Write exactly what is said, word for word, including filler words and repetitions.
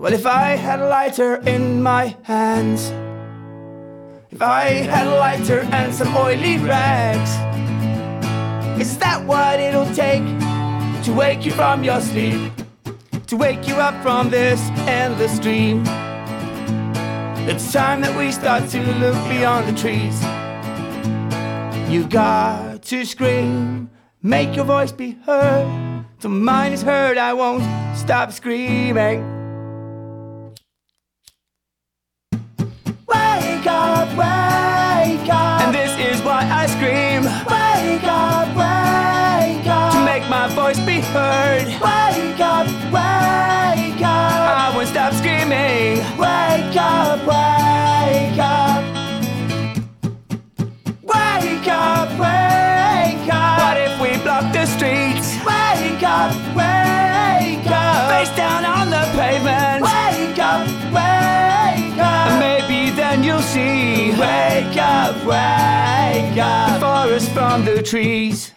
Well, if I had a lighter in my hands, if I had a lighter and some oily rags, is that what it'll take to wake you from your sleep, to wake you up from this endless dream? It's time that we start to look beyond the trees. You got to scream, make your voice be heard. Till mine is heard, I won't stop screaming. Wake up, wake up. And this is why I scream. Wake up, wake up. To make my voice be heard. Wake up, wake up. I won't stop screaming. Wake up, wake up. Wake up, wake up. What if we block the streets? Wake up, wake up. Face down on the pavement. Wake up, wake up. And maybe then you'll see. Wake up, wake up. The forest from the trees.